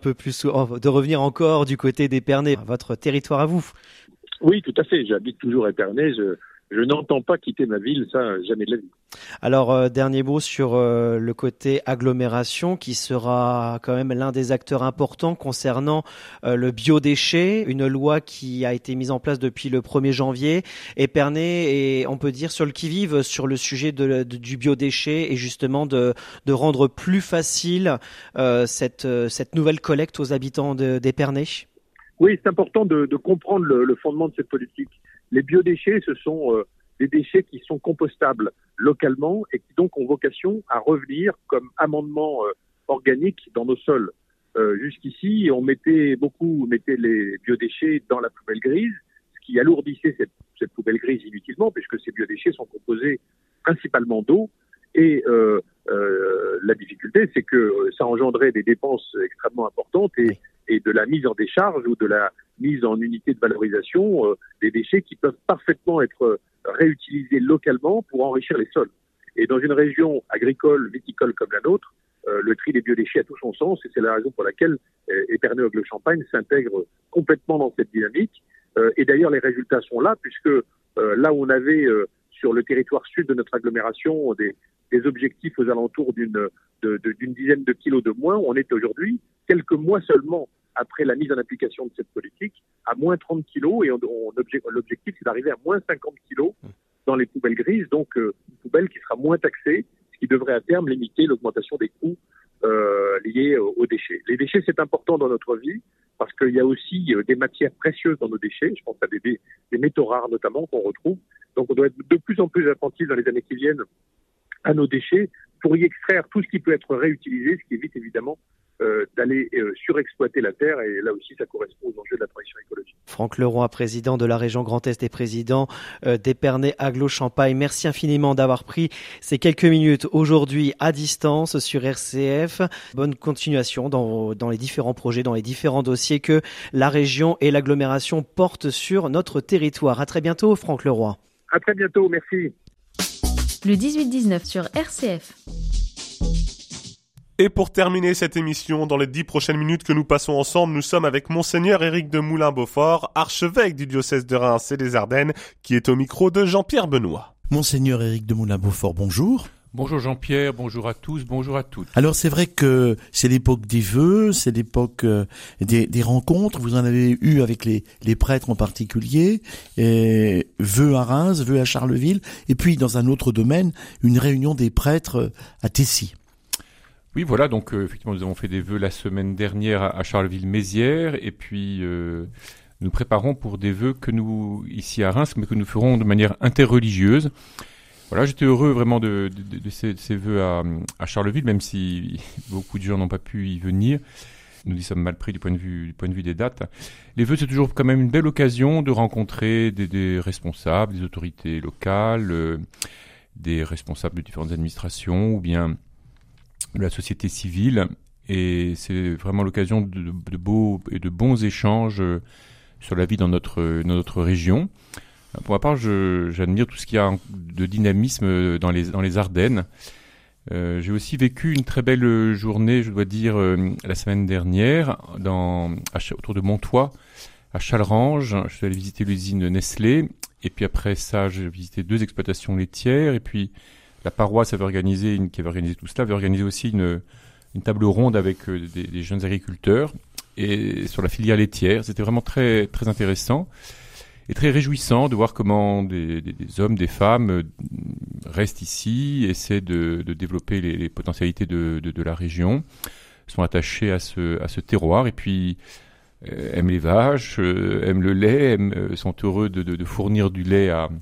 revenir encore du côté d'Épernay, votre territoire à vous. Oui, tout à fait. J'habite toujours à Épernay. Je n'entends pas quitter ma ville, ça, jamais de la vie. Alors, dernier mot sur le côté agglomération, qui sera quand même l'un des acteurs importants concernant le biodéchet, une loi qui a été mise en place depuis le 1er janvier. Épernay est, on peut dire, sur le qui-vive sur le sujet du biodéchet et justement de rendre plus facile cette nouvelle collecte aux habitants d'Épernay. Oui, c'est important de comprendre le fondement de cette politique. Les biodéchets, ce sont des déchets qui sont compostables localement et qui donc ont vocation à revenir comme amendement organique dans nos sols. Jusqu'ici, on mettait les biodéchets dans la poubelle grise, ce qui alourdissait cette poubelle grise inutilement, puisque ces biodéchets sont composés principalement d'eau. Et la difficulté, c'est que ça engendrait des dépenses extrêmement importantes et de la mise en décharge ou de la mise en unité de valorisation des déchets qui peuvent parfaitement être réutilisés localement pour enrichir les sols. Et dans une région agricole, viticole comme la nôtre, le tri des biodéchets a tout son sens et c'est la raison pour laquelle Épernay-Ogles-Champagne s'intègre complètement dans cette dynamique. Et d'ailleurs, les résultats sont là, puisque là où on avait sur le territoire sud de notre agglomération des objectifs aux alentours d'une dizaine de kilos de moins, on est aujourd'hui, quelques mois seulement après la mise en application de cette politique, à moins 30 kilos, et l'objectif c'est d'arriver à moins 50 kilos dans les poubelles grises, donc une poubelle qui sera moins taxée, ce qui devrait à terme limiter l'augmentation des coûts liés aux déchets. Les déchets, c'est important dans notre vie, parce qu'il y a aussi des matières précieuses dans nos déchets. Je pense à des métaux rares notamment qu'on retrouve. Donc on doit être de plus en plus attentif dans les années qui viennent à nos déchets pour y extraire tout ce qui peut être réutilisé, ce qui évite évidemment d'aller surexploiter la terre, et là aussi ça correspond aux enjeux de la transition écologique. Franck Leroy, président de la région Grand Est et président d'Épernay Aglo-Champagne, merci infiniment d'avoir pris ces quelques minutes aujourd'hui à distance sur RCF. Bonne continuation dans les différents projets, dans les différents dossiers que la région et l'agglomération portent sur notre territoire. À très bientôt, Franck Leroy. À très bientôt, merci. Le 18-19 sur RCF. Et pour terminer cette émission, dans les 10 prochaines minutes que nous passons ensemble, nous sommes avec Monseigneur Éric de Moulin-Beaufort, archevêque du diocèse de Reims et des Ardennes, qui est au micro de Jean-Pierre Benoît. Monseigneur Éric de Moulin-Beaufort, bonjour. Bonjour Jean-Pierre, bonjour à tous, bonjour à toutes. Alors c'est vrai que c'est l'époque des vœux, c'est l'époque des rencontres, vous en avez eu avec les prêtres en particulier, et vœux à Reims, vœux à Charleville, et puis dans un autre domaine, une réunion des prêtres à Tessy. Oui, voilà, donc effectivement nous avons fait des vœux la semaine dernière à Charleville-Mézières, et puis nous préparons pour des vœux que nous, ici à Reims, mais que nous ferons de manière interreligieuse. Voilà, j'étais heureux vraiment de ces vœux à Charleville, même si beaucoup de gens n'ont pas pu y venir. Nous y sommes mal pris du point de vue des dates. Les vœux, c'est toujours quand même une belle occasion de rencontrer des responsables, des autorités locales, des responsables de différentes administrations, ou bien de la société civile, et c'est vraiment l'occasion de beaux et de bons échanges sur la vie dans notre région. Pour ma part, j'admire tout ce qu'il y a de dynamisme dans les Ardennes. J'ai aussi vécu une très belle journée, je dois dire, la semaine dernière, autour de Montois, à Chalrange. Je suis allé visiter l'usine Nestlé, et puis après ça, j'ai visité 2 exploitations laitières, et puis la paroisse qui avait organisé tout cela, avait organisé aussi une table ronde avec des jeunes agriculteurs et sur la filière laitière. C'était vraiment très, très intéressant et très réjouissant de voir comment des hommes, des femmes restent ici, essaient de développer les potentialités de la région, sont attachés à ce terroir, et puis aiment les vaches, aiment le lait, sont heureux de fournir du lait à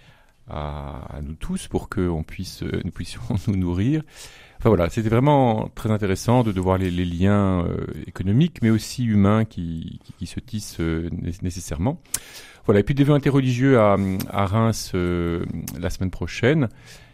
nous tous pour que nous puissions nous nourrir. Enfin voilà, c'était vraiment très intéressant de voir les liens économiques, mais aussi humains qui se tissent nécessairement. Voilà, et puis des vœux interreligieux à Reims la semaine prochaine,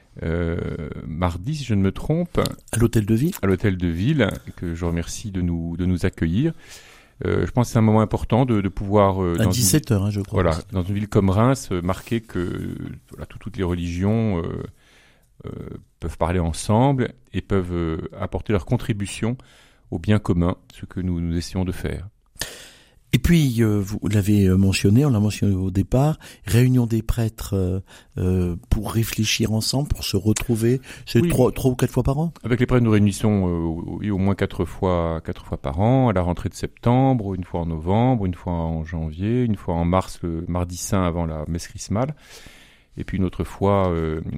mardi si je ne me trompe. À l'hôtel de ville. À l'hôtel de ville, que je remercie de nous accueillir. Je pense que c'est un moment important de pouvoir... à 17h, je crois. Voilà, dans une ville comme Reims, marquer que toutes les religions peuvent parler ensemble et peuvent apporter leur contribution au bien commun, ce que nous essayons de faire. Et puis, vous l'avez mentionné, on l'a mentionné au départ, réunion des prêtres pour réfléchir ensemble, pour se retrouver. C'est oui. 3 ou 4 fois par an. Avec les prêtres, nous réunissons au moins 4 fois par an, à la rentrée de septembre, une fois en novembre, une fois en janvier, une fois en mars, le mardi saint avant la messe chrismale, et puis une autre fois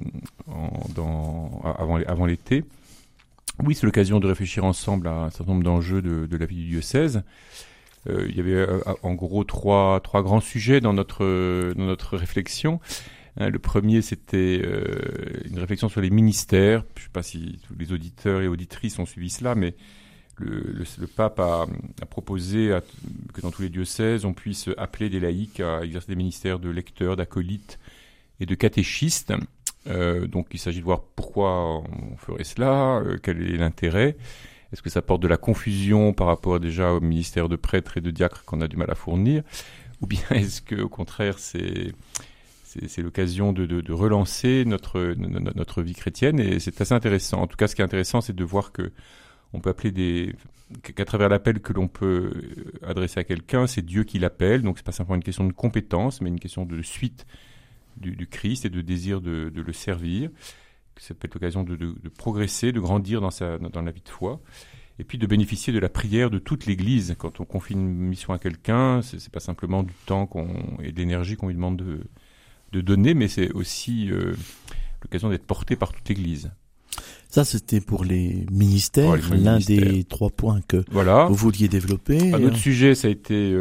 avant l'été. Oui, c'est l'occasion de réfléchir ensemble à un certain nombre d'enjeux de la vie du diocèse. Il y avait en gros trois grands sujets dans notre réflexion. Le premier, c'était une réflexion sur les ministères. Je ne sais pas si tous les auditeurs et auditrices ont suivi cela, mais le pape a proposé que dans tous les diocèses, on puisse appeler des laïcs à exercer des ministères de lecteurs, d'acolytes et de catéchistes. Donc il s'agit de voir pourquoi on ferait cela, quel est l'intérêt. Est-ce que ça porte de la confusion par rapport déjà au ministère de prêtres et de diacres qu'on a du mal à fournir, ou bien est-ce que au contraire c'est l'occasion de relancer notre vie chrétienne, et c'est assez intéressant. En tout cas, ce qui est intéressant, c'est de voir que on peut appeler qu'à travers l'appel que l'on peut adresser à quelqu'un, c'est Dieu qui l'appelle. Donc c'est pas simplement une question de compétence, mais une question de suite du Christ et de désir de le servir. Ça peut être l'occasion de progresser, de grandir dans la vie de foi, et puis de bénéficier de la prière de toute l'Église. Quand on confie une mission à quelqu'un, c'est pas simplement du temps et de l'énergie qu'on lui demande de donner, mais c'est aussi l'occasion d'être porté par toute l'Église. Ça, c'était pour les ministères, Pour les l'un ministères. des 3 points que Voilà. vous vouliez développer. Un autre sujet, ça a été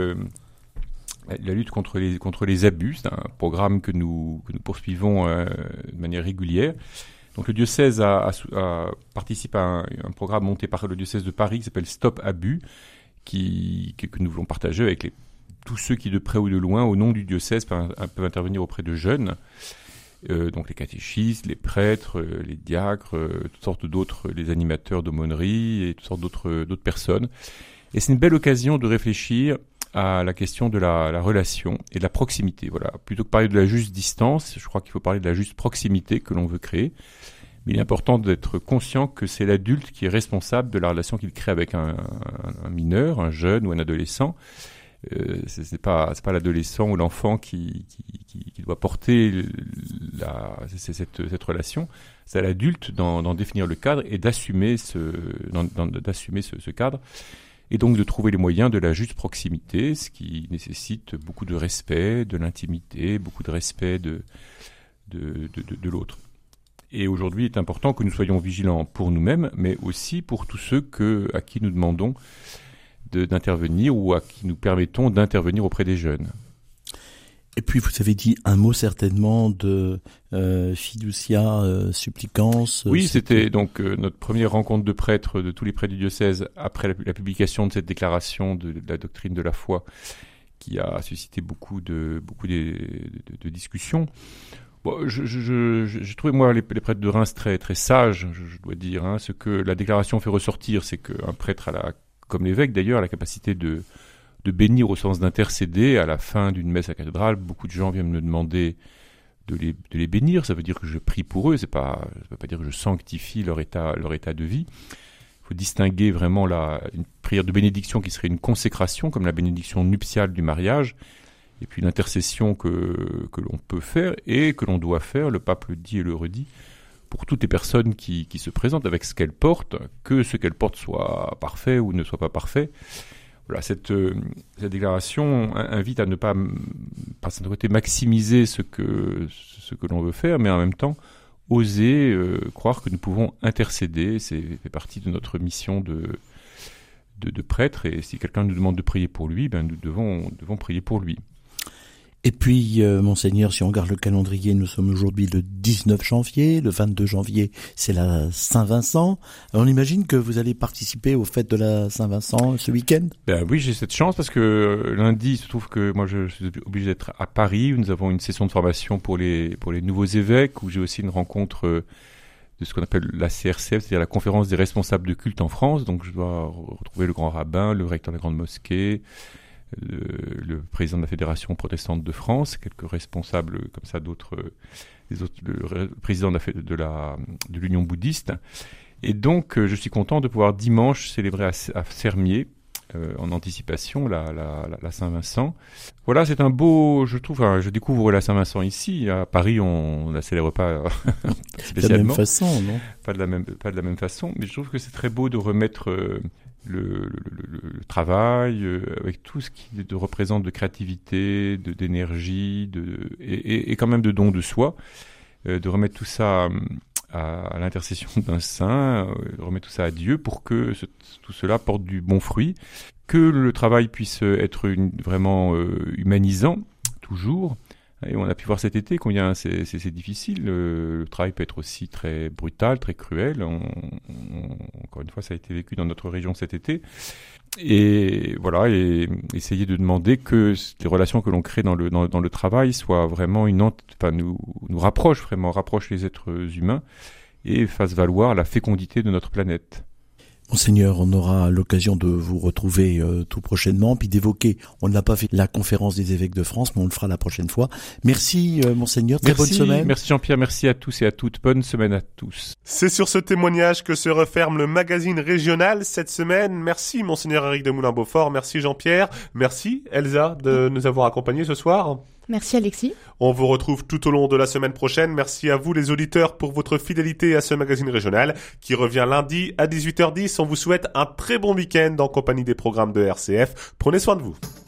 la lutte contre les abus. C'est un programme que nous poursuivons de manière régulière. Donc le diocèse participe à un programme monté par le diocèse de Paris qui s'appelle Stop Abus, que nous voulons partager avec tous ceux qui, de près ou de loin, au nom du diocèse, peuvent intervenir auprès de jeunes. Donc les catéchistes, les prêtres, les diacres, toutes sortes d'autres, les animateurs d'aumônerie et toutes sortes d'autres personnes. Et c'est une belle occasion de réfléchir à la question de la relation et de la proximité. Voilà. Plutôt que parler de la juste distance, je crois qu'il faut parler de la juste proximité que l'on veut créer. Mais il est important d'être conscient que c'est l'adulte qui est responsable de la relation qu'il crée avec un mineur, un jeune ou un adolescent. C'est pas l'adolescent ou l'enfant qui doit porter cette relation. C'est à l'adulte d'en définir le cadre et d'assumer ce cadre. Et donc de trouver les moyens de la juste proximité, ce qui nécessite beaucoup de respect, de l'intimité, beaucoup de respect de l'autre. Et aujourd'hui, il est important que nous soyons vigilants pour nous-mêmes, mais aussi pour tous ceux à qui nous demandons d'intervenir ou à qui nous permettons d'intervenir auprès des jeunes. Et puis, vous avez dit un mot certainement de fiducia supplicans. Oui, c'était donc notre première rencontre de prêtres, de tous les prêtres du diocèse, après la publication de cette déclaration de la doctrine de la foi, qui a suscité beaucoup de discussions. Bon, j'ai trouvé, moi, les prêtres de Reims très, très sages, je dois dire. Hein. Ce que la déclaration fait ressortir, c'est qu'un prêtre, comme l'évêque d'ailleurs, a la capacité de bénir au sens d'intercéder. À la fin d'une messe à cathédrale, beaucoup de gens viennent me demander de les bénir. Ça veut dire que je prie pour eux. Ça veut pas dire que je sanctifie leur état de vie. Il faut distinguer vraiment une prière de bénédiction qui serait une consécration, comme la bénédiction nuptiale du mariage, et puis l'intercession que l'on peut faire et que l'on doit faire, le pape le dit et le redit, pour toutes les personnes qui se présentent avec ce qu'elles portent, que ce qu'elles portent soit parfait ou ne soit pas parfait. Voilà, cette déclaration invite à ne pas, par d'un côté, maximiser ce que l'on veut faire, mais en même temps oser croire que nous pouvons intercéder. C'est fait partie de notre mission de prêtre, et si quelqu'un nous demande de prier pour lui, nous devons prier pour lui. Et puis, Monseigneur, si on regarde le calendrier, nous sommes aujourd'hui le 19 janvier, le 22 janvier, c'est la Saint-Vincent. Alors, on imagine que vous allez participer aux fêtes de la Saint-Vincent ce week-end ? Oui, j'ai cette chance parce que lundi, il se trouve que moi, je suis obligé d'être à Paris, où nous avons une session de formation pour les nouveaux évêques, où j'ai aussi une rencontre de ce qu'on appelle la CRCF, c'est-à-dire la conférence des responsables de culte en France. Donc, je dois retrouver le grand rabbin, le recteur de la grande mosquée, le président de la Fédération protestante de France, quelques responsables comme ça le président de l'Union bouddhiste. Et donc, je suis content de pouvoir dimanche célébrer à Sermier, en anticipation, la Saint-Vincent. Voilà, c'est un beau, je trouve, je découvre la Saint-Vincent ici. À Paris, on la célèbre pas spécialement. De la même façon, non ? Pas de la même façon, mais je trouve que c'est très beau de remettre le travail, avec tout ce qui représente de créativité, d'énergie, et quand même de don de soi, de remettre tout ça à l'intercession d'un saint, de remettre tout ça à Dieu pour que tout cela porte du bon fruit, que le travail puisse être vraiment humanisant, toujours. Et on a pu voir cet été combien c'est difficile. Le travail peut être aussi très brutal, très cruel. Encore une fois, ça a été vécu dans notre région cet été. Et voilà, et essayer de demander que les relations que l'on crée dans le travail soient vraiment nous rapprochent les êtres humains et fassent valoir la fécondité de notre planète. Monseigneur, on aura l'occasion de vous retrouver tout prochainement, puis d'évoquer, on n'a pas fait la conférence des évêques de France, mais on le fera la prochaine fois. Merci Monseigneur, très bonne semaine. Merci Jean-Pierre, merci à tous et à toutes, bonne semaine à tous. C'est sur ce témoignage que se referme le magazine régional cette semaine. Merci Monseigneur Éric de Moulin-Beaufort, merci Jean-Pierre, merci Elsa de nous avoir accompagnés ce soir. Merci Alexis. On vous retrouve tout au long de la semaine prochaine. Merci à vous les auditeurs pour votre fidélité à ce magazine régional qui revient lundi à 18h10. On vous souhaite un très bon week-end en compagnie des programmes de RCF. Prenez soin de vous.